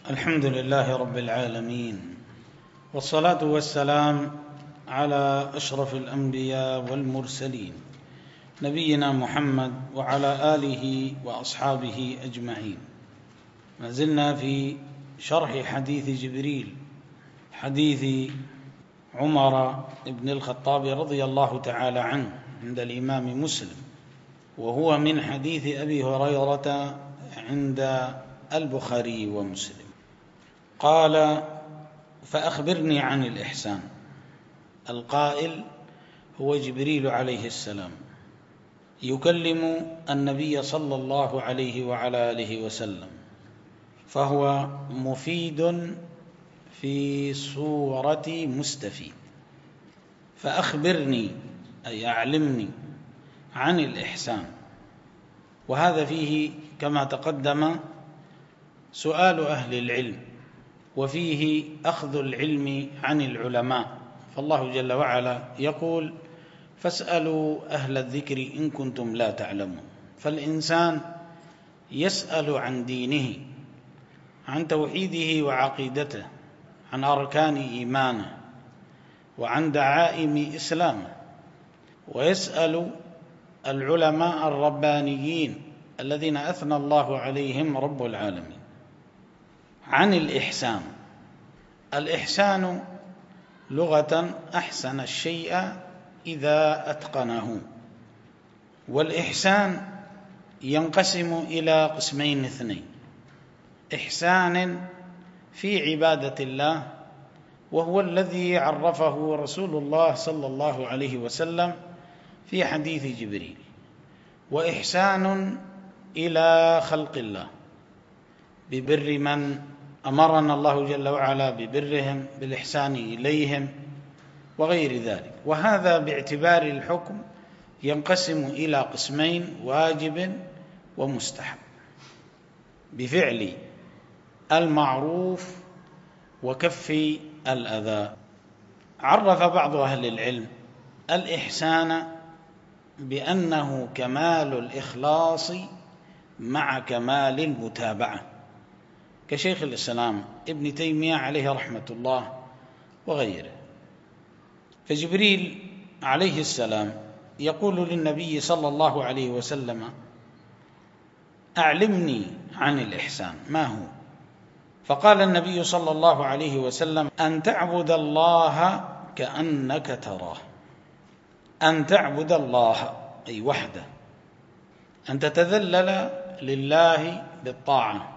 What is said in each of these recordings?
الحمد لله رب العالمين، والصلاة والسلام على أشرف الأنبياء والمرسلين نبينا محمد وعلى آله وأصحابه أجمعين. ما زلنا في شرح حديث جبريل، حديث عمر بن الخطاب رضي الله تعالى عنه عند الإمام مسلم، وهو من حديث أبي هريرة عند البخاري ومسلم. قال: فأخبرني عن الإحسان. القائل هو جبريل عليه السلام يكلم النبي صلى الله عليه وعلى آله وسلم، فهو مفيد في صورة مستفيد. فأخبرني أي أعلمني عن الإحسان، وهذا فيه كما تقدم سؤال أهل العلم، وفيه أخذ العلم عن العلماء، فالله جل وعلا يقول: فاسألوا أهل الذكر إن كنتم لا تعلمون. فالإنسان يسأل عن دينه، عن توحيده وعقيدته، عن أركان إيمانه، وعن دعائم إسلامه، ويسأل العلماء الربانيين الذين أثنى الله عليهم رب العالمين عن الإحسان. الإحسان لغة أحسن الشيء إذا أتقنه، والإحسان ينقسم إلى قسمين اثنين: إحسان في عبادة الله، وهو الذي عرفه رسول الله صلى الله عليه وسلم في حديث جبريل، وإحسان إلى خلق الله ببر من أمرنا الله جل وعلا ببرهم، بالإحسان إليهم وغير ذلك. وهذا باعتبار الحكم ينقسم إلى قسمين: واجب ومستحب، بفعل المعروف وكف الأذى. عرف بعض أهل العلم الإحسان بأنه كمال الإخلاص مع كمال المتابعة، كشيخ الإسلام ابن تيمية عليه رحمة الله وغيره. فجبريل عليه السلام يقول للنبي صلى الله عليه وسلم: أعلمني عن الإحسان، ما هو؟ فقال النبي صلى الله عليه وسلم: أن تعبد الله كأنك تراه. أن تعبد الله أي وحده، أن تتذلل لله بالطاعة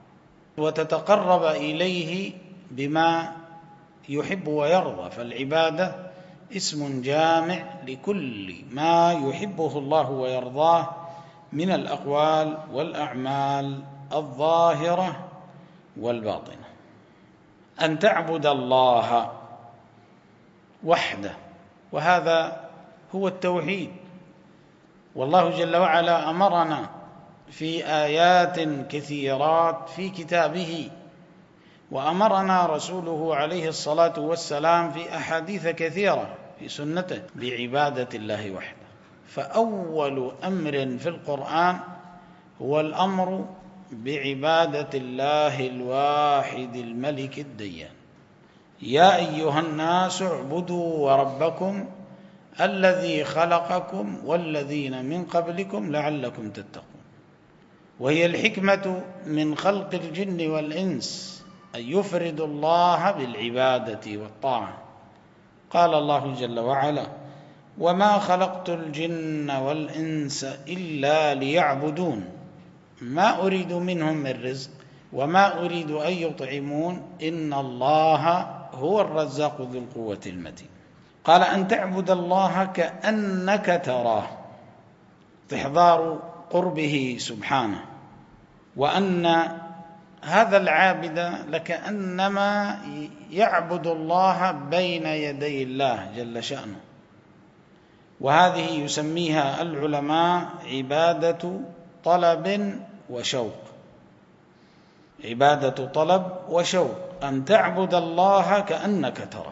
وتتقرب إليه بما يحب ويرضى، فالعبادة اسم جامع لكل ما يحبه الله ويرضاه من الأقوال والأعمال الظاهرة والباطنة. أن تعبد الله وحده، وهذا هو التوحيد. والله جل وعلا أمرنا في آيات كثيرات في كتابه، وأمرنا رسوله عليه الصلاة والسلام في أحاديث كثيرة في سنته بعبادة الله وحده. فأول أمر في القرآن هو الأمر بعبادة الله الواحد الملك الديان: يا أيها الناس اعبدوا ربكم الذي خلقكم والذين من قبلكم لعلكم تتقون. وهي الحكمة من خلق الجن والإنس أن يفردوا الله بالعبادة والطاعة. قال الله جل وعلا: وما خلقت الجن والإنس إلا ليعبدون ما أريد منهم من رزق وما أريد أن يطعمون إن الله هو الرزاق ذو القوة المتين. قال: أن تعبد الله كأنك تراه، استحضار قربه سبحانه، وأن هذا العابد لكأنما يعبد الله بين يدي الله جل شأنه. وهذه يسميها العلماء عبادة طلب وشوق، عبادة طلب وشوق، أن تعبد الله كأنك تراه.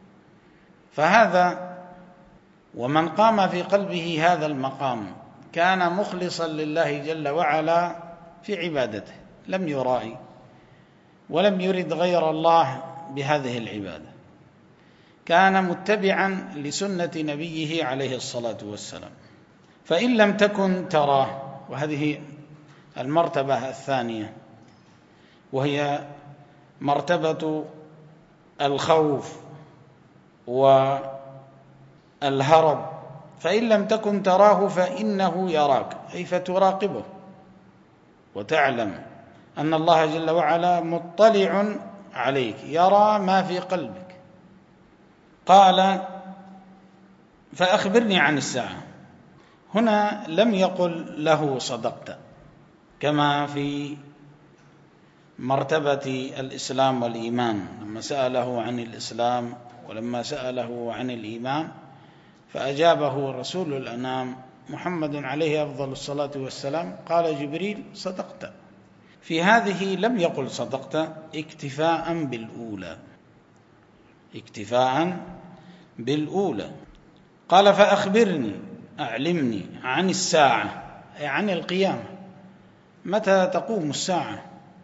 فهذا ومن قام في قلبه هذا المقام كان مخلصا لله جل وعلا في عبادته، لم يرائي، ولم يرد غير الله بهذه العبادة، كان متبعا لسنة نبيه عليه الصلاة والسلام. فإن لم تكن تراه، وهذه المرتبة الثانية، وهي مرتبة الخوف والهرب، فإن لم تكن تراه فإنه يراك، أي فتراقبه وتعلم أن الله جل وعلا مطلع عليك، يرى ما في قلبك. قال: فأخبرني عن الساعة. هنا لم يقل له صدقت كما في مرتبة الإسلام والإيمان، لما سأله عن الإسلام ولما سأله عن الإيمان فأجابه رسول الأنام محمد عليه أفضل الصلاة والسلام، قال جبريل: صدقت. في هذه لم يقل صدقت اكتفاء بالأولى، اكتفاء بالأولى. قال: فأخبرني، أعلمني عن الساعة، أي عن القيامة، متى تقوم الساعة؟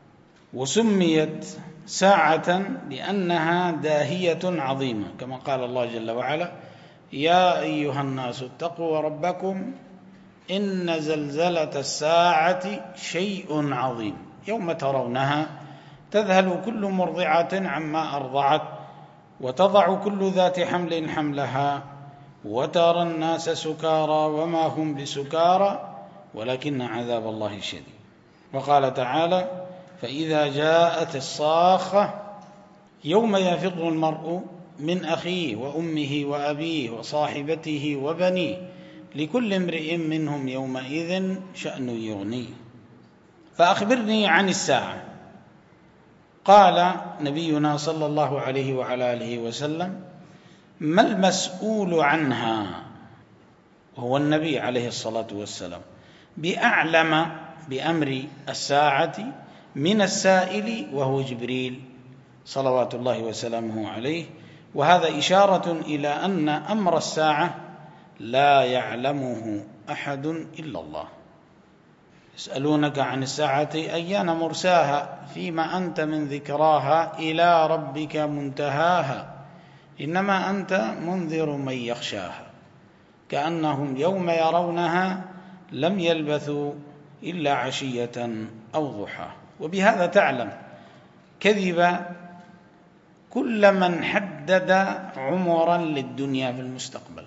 وسميت ساعة لأنها داهية عظيمة، كما قال الله جل وعلا: يا أيها الناس اتقوا ربكم إن زلزلة الساعة شيء عظيم، يوم ترونها تذهل كل مرضعة عما أرضعت وتضع كل ذات حمل حملها وترى الناس سكارى وما هم بسكارى ولكن عذاب الله شديد. وقال تعالى: فإذا جاءت الصاخة يوم يفر المرء من أخيه وأمه وأبيه وصاحبته وبنيه لكل امرئ منهم يومئذ شأن يغنيه. فأخبرني عن الساعة. قال نبينا صلى الله عليه وعلى آله وسلم: ما المسؤول عنها، وهو النبي عليه الصلاة والسلام، بأعلم بأمر الساعة من السائل وهو جبريل صلوات الله وسلامه عليه. وهذا إشارة إلى أن أمر الساعة لا يعلمه أحد إلا الله. يسألونك عن الساعة أيان مرساها فيما أنت من ذكراها إلى ربك منتهاها إنما أنت منذر من يخشاها كأنهم يوم يرونها لم يلبثوا إلا عشية أو ضحى. وبهذا تعلم كذب كل من حدد عمرا للدنيا في المستقبل،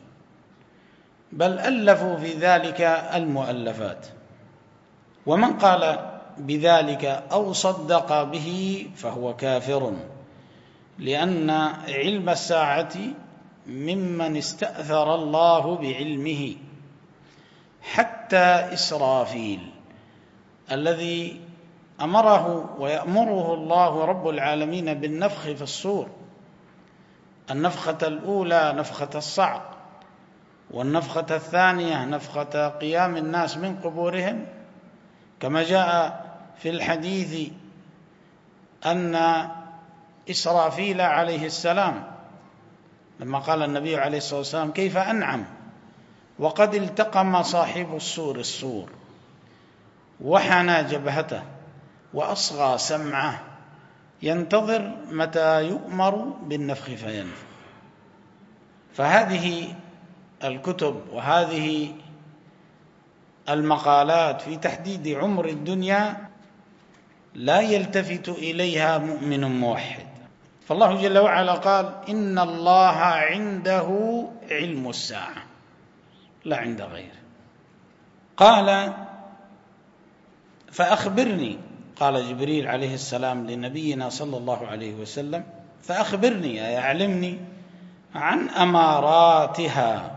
بل ألفوا في ذلك المؤلفات. ومن قال بذلك أو صدق به فهو كافر، لأن علم الساعة ممن استأثر الله بعلمه، حتى إسرافيل الذي أمره ويأمره الله رب العالمين بالنفخ في الصور، النفخة الأولى نفخة الصعق، والنفخة الثانية نفخة قيام الناس من قبورهم، كما جاء في الحديث أن إسرافيل عليه السلام لما قال النبي عليه الصلاة والسلام: كيف أنعم وقد التقم صاحب الصور وحنى جبهته وأصغى سمعه ينتظر متى يؤمر بالنفخ فينفخ. فهذه الكتب وهذه المقالات في تحديد عمر الدنيا لا يلتفت إليها مؤمن موحد. فالله جل وعلا قال: إن الله عنده علم الساعة، لا عند غيره. قال: فأخبرني، قال جبريل عليه السلام لنبينا صلى الله عليه وسلم: فأخبرني أي أعلمني عن أماراتها،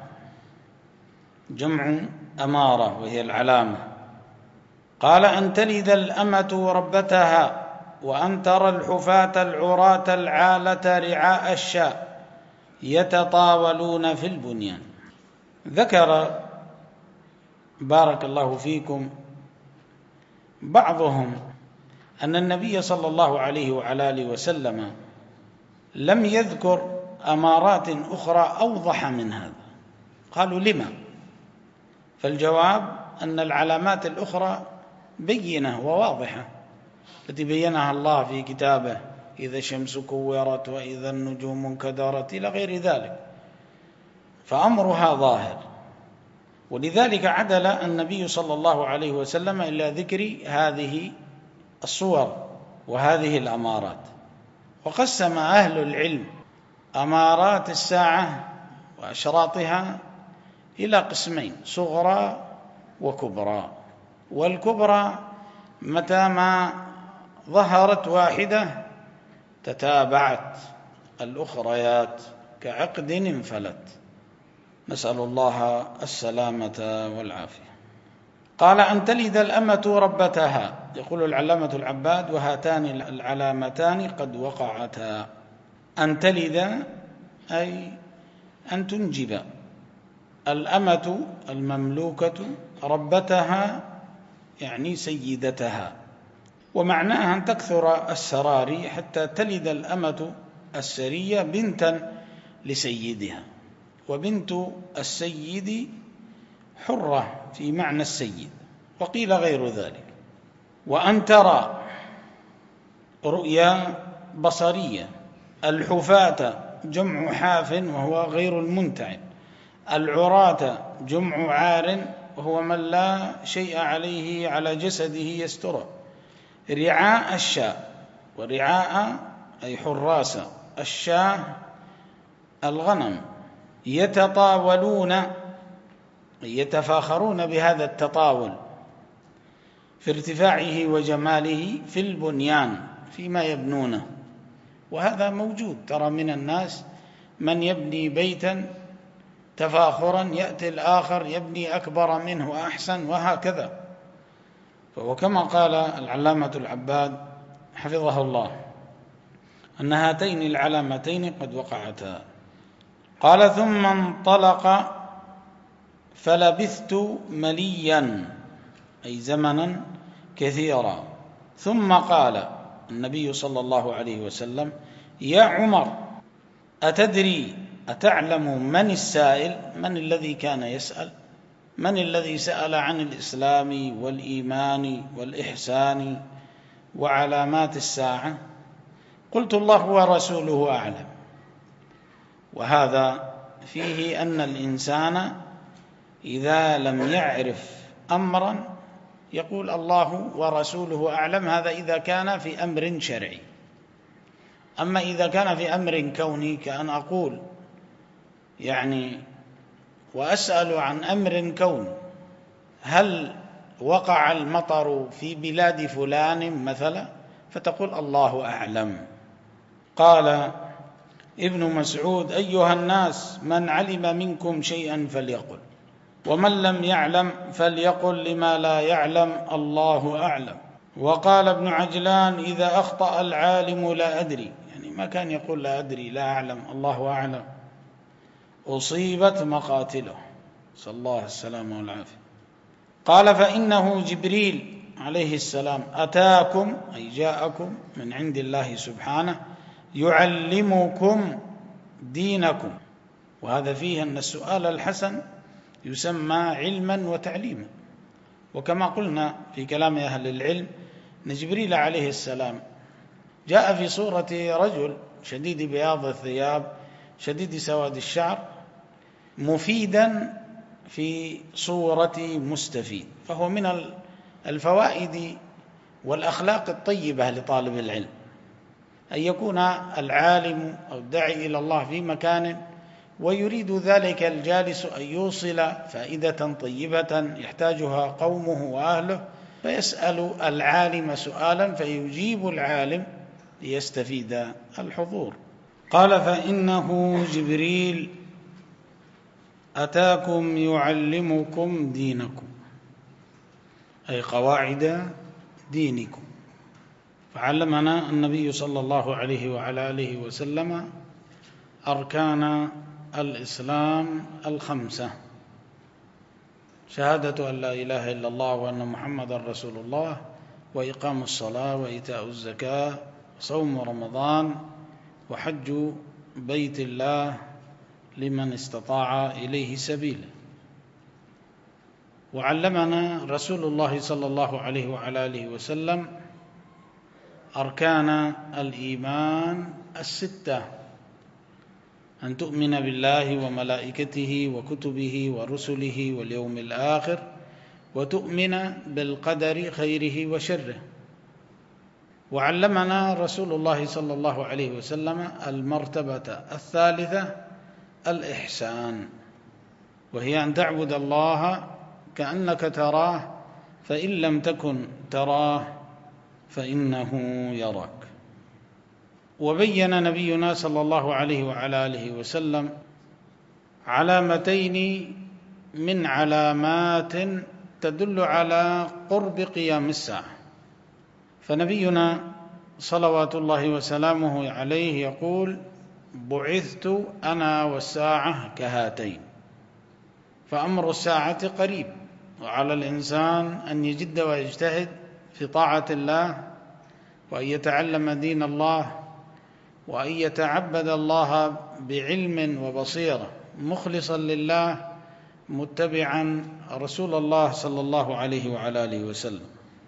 جمع أمارة وهي العلامة. قال: أن تلد الأمة ربتها وأن ترى الحفاة العراة العالة رعاء الشاء يتطاولون في البنيان. ذكر بارك الله فيكم بعضهم أن النبي صلى الله عليه وعلى آله وسلم لم يذكر أمارات أخرى أوضح من هذا. قالوا: لما؟ فالجواب أن العلامات الأخرى بينة وواضحة، التي بينها الله في كتابه: إذا الشمس كورت وإذا النجوم انكدرت إلى غير ذلك، فأمرها ظاهر. ولذلك عدل النبي صلى الله عليه وسلم إلى ذكر هذه الصور وهذه الأمارات. وقسم أهل العلم أمارات الساعة وأشراطها إلى قسمين: صغرى وكبرى. والكبرى متى ما ظهرت واحدة تتابعت الأخريات كعقد انفلت، نسأل الله السلامة والعافية. قال: أن تلد الأمة ربتها. يقول العلامة العباد: وهاتان العلامتان قد وقعتا. أن تلد أي أن تنجب الأمة المملوكة ربتها، يعني سيدتها. ومعناها أن تكثر السراري حتى تلد الأمة السرية بنتا لسيدها. وبنت السيد حرة في معنى السيد، وقيل غير ذلك. وأن ترى رؤيا بصرية. الحفاة جمع حاف وهو غير المنتعب. العراة جمع عار وهو من لا شيء عليه على جسده يستره. رعاء الشاة، ورعاء أي حراس الشاة الغنم. يتطاولون، يتفاخرون بهذا التطاول في ارتفاعه وجماله في البنيان فيما يبنونه. وهذا موجود، ترى من الناس من يبني بيتا تفاخرا يأتي الآخر يبني أكبر منه وأحسن، وهكذا. فهو كما قال العلامة العباد حفظه الله أن هاتين العلامتين قد وقعتا. قال: ثم انطلق فلبثت مليا، أي زمنا كثيرا. ثم قال النبي صلى الله عليه وسلم: يا عمر، أتدري أتعلم من السائل؟ من الذي كان يسأل؟ من الذي سأل عن الإسلام والإيمان والإحسان وعلامات الساعة؟ قلت: الله ورسوله أعلم. وهذا فيه أن الإنسان إذا لم يعرف أمرا يقول الله ورسوله أعلم، هذا إذا كان في أمر شرعي. أما إذا كان في أمر كوني، كأن أقول يعني وأسأل عن أمر كوني: هل وقع المطر في بلاد فلان مثلا؟ فتقول الله أعلم. قال ابن مسعود: أيها الناس، من علم منكم شيئا فليقل، ومن لم يعلم فليقل لما لا يعلم الله أعلم. وقال ابن عجلان: إذا أخطأ العالم لا أدري، يعني ما كان يقول لا أدري لا أعلم، الله أعلم، أصيبت مقاتله، صلى الله السلامة والعافية. قال: فإنه جبريل عليه السلام أتاكم، أي جاءكم من عند الله سبحانه، يعلمكم دينكم. وهذا فيه أن السؤال الحسن يسمى علما وتعليما. وكما قلنا في كلام أهل العلم أن جبريل عليه السلام جاء في صورة رجل شديد بياض الثياب شديد سواد الشعر، مفيدا في صورة مستفيد. فهو من الفوائد والأخلاق الطيبة لطالب العلم أن يكون العالم أو الداعي إلى الله في مكان ويريد ذلك الجالس أن يوصل فائدة طيبة يحتاجها قومه وأهله، فيسأل العالم سؤالا فيجيب العالم ليستفيد الحضور. قال: فإنه جبريل أتاكم يعلمكم دينكم، أي قواعد دينكم. فعلمنا النبي صلى الله عليه وعلى آله وسلم أركان الإسلام الخمسة: شهادة أن لا إله إلا الله وأن محمد رسول الله، وإقام الصلاة، وإيتاء الزكاة، صوم رمضان، وحج بيت الله لمن استطاع إليه سبيلا. وعلمنا رسول الله صلى الله عليه وعلى آله وسلم أركان الإيمان الستة: أن تؤمن بالله وملائكته وكتبه ورسله واليوم الآخر، وتؤمن بالقدر خيره وشره. وعلمنا رسول الله صلى الله عليه وسلم المرتبة الثالثة الإحسان، وهي أن تعبد الله كأنك تراه، فإن لم تكن تراه فإنه يراك. وبين نبينا صلى الله عليه وعلى آله وسلم علامتين من علامات تدل على قرب قيام الساعة. فنبينا صلوات الله وسلامه عليه يقول: بعثت أنا والساعة كهاتين. فأمر الساعة قريب، وعلى الإنسان أن يجد ويجتهد في طاعة الله، وأن يتعلم دين الله، وأن يتعبد الله بعلم وبصيرة مخلصا لله، متبعا رسول الله صلى الله عليه وعلى آله وسلم.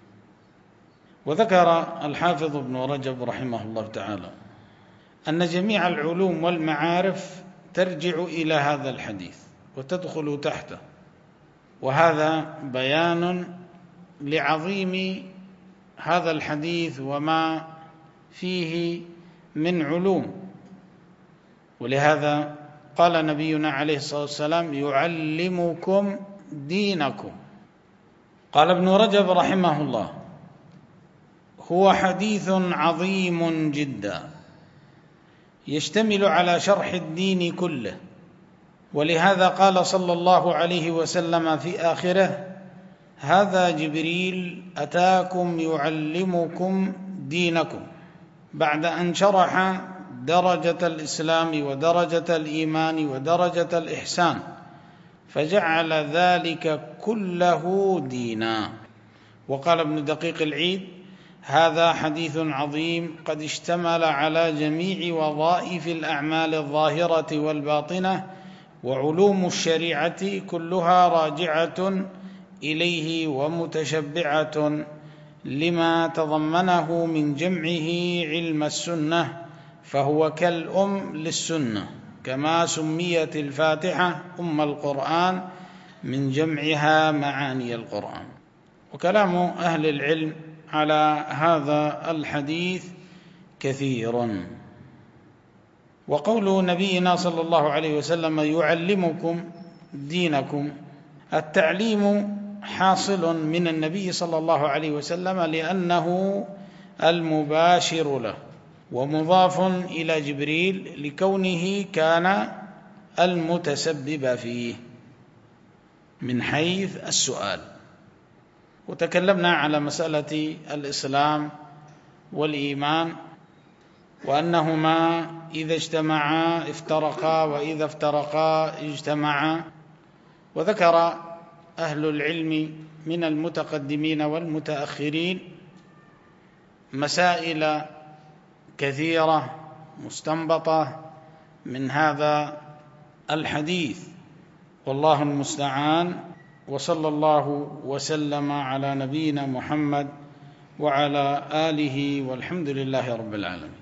وذكر الحافظ ابن رجب رحمه الله تعالى أن جميع العلوم والمعارف ترجع إلى هذا الحديث وتدخل تحته، وهذا بيان لعظيم هذا الحديث وما فيه من علوم. ولهذا قال نبينا عليه الصلاة والسلام: يعلمكم دينكم. قال ابن رجب رحمه الله: هو حديث عظيم جدا يشتمل على شرح الدين كله، ولهذا قال صلى الله عليه وسلم في آخره: هذا جبريل أتاكم يعلمكم دينكم، بعد أن شرح درجة الإسلام ودرجة الإيمان ودرجة الإحسان، فجعل ذلك كله دينا. وقال ابن دقيق العيد: هذا حديث عظيم قد اشتمل على جميع وظائف الأعمال الظاهرة والباطنة، وعلوم الشريعة كلها راجعة إليه ومتشبعة لما تضمنه من جمعه علم السنة، فهو كالأم للسنة، كما سميت الفاتحة أم القرآن من جمعها معاني القرآن. وكلام أهل العلم على هذا الحديث كثير. وقول نبينا صلى الله عليه وسلم: يعلمكم دينكم، التعليم حاصل من النبي صلى الله عليه وسلم لأنه المباشر له، ومضاف إلى جبريل لكونه كان المتسبب فيه من حيث السؤال. وتكلمنا على مسألة الإسلام والإيمان، وأنهما إذا اجتمعا افترقا، وإذا افترقا اجتمعا. وذكر أهل العلم من المتقدمين والمتأخرين مسائل كثيرة مستنبطة من هذا الحديث، والله المستعان. وصلى الله وسلم على نبينا محمد وعلى آله، والحمد لله رب العالمين.